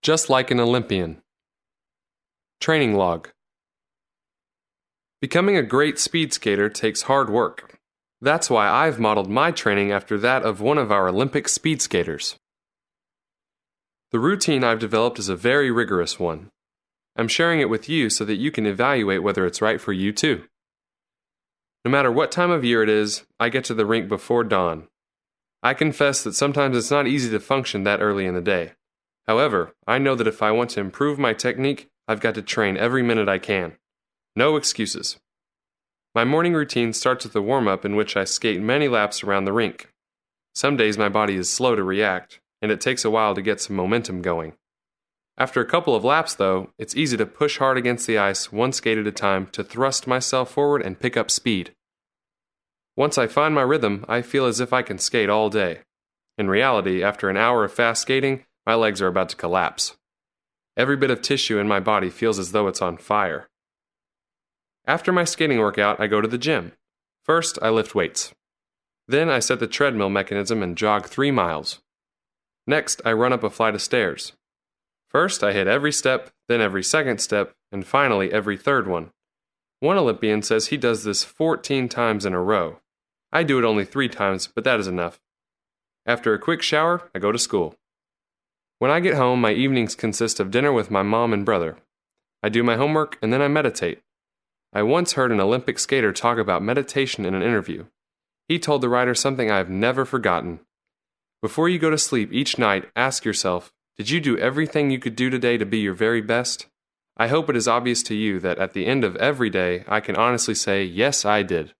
just like an Olympian. Training log. Becoming a great speed skater takes hard work. That's why I've modeled my training after that of one of our Olympic speed skaters. The routine I've developed is a very rigorous one. I'm sharing it with you so that you can evaluate whether it's right for you too. No matter what time of year it is, I get to the rink before dawn. I confess that sometimes it's not easy to function that early in the day. However, I know that if I want to improve my technique, I've got to train every minute I can. No excuses. My morning routine starts with a warm-up in which I skate many laps around the rink. Some days my body is slow to react, and it takes a while to get some momentum going. After a couple of laps, though, it's easy to push hard against the ice one skate at a time to thrust myself forward and pick up speed. Once I find my rhythm, I feel as if I can skate all day. In reality, after an hour of fast skating, my legs are about to collapse. Every bit of tissue in my body feels as though it's on fire. After my skating workout, I go to the gym. First, I lift weights. Then I set the treadmill mechanism and jog 3 miles. Next, I run up a flight of stairs. First, I hit every step, then every second step, and finally every third one. One Olympian says he does this 14 times in a row. I do it only 3 times, but that is enough. After a quick shower, I go to school. When I get home, my evenings consist of dinner with my mom and brother. I do my homework, and then I meditate. I once heard an Olympic skater talk about meditation in an interview. He told the writer something I have never forgotten. Before you go to sleep each night, ask yourself, did you do everything you could do today to be your very best? I hope it is obvious to you that at the end of every day, I can honestly say, yes, I did.